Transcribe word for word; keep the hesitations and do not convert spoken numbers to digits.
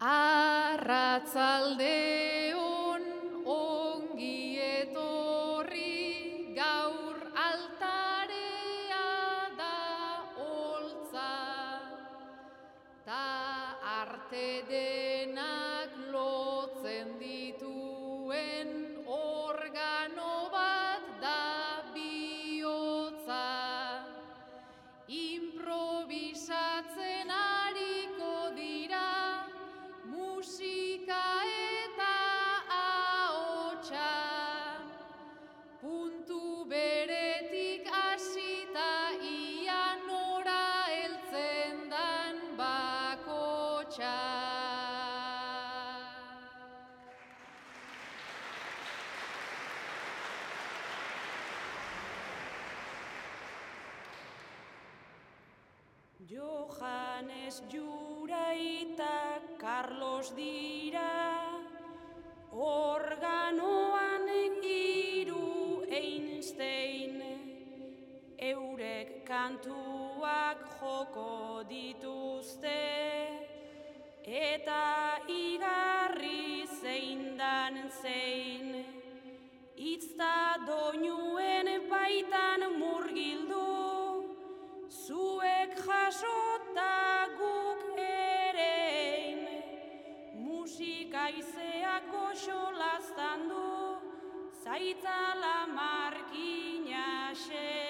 Arratsaldeon ongi etorri, gaur altarea da holtza, ta arte denak lotzen dituen organo bat da bihotza. Improbisatzen ariko dira musika eta ahotsa, puntu beretik hasita ia nora heltzen dan bakotsa. Johannes Juraita Carlos dira, organoan hiru Einstein, eurek kantuak joko dituzte, eta igarri zein dan zein, itzta doinuen baitan murgildu, zuek jasota guk erein, musika izeak goxolaztan du, zaitzala markina xe.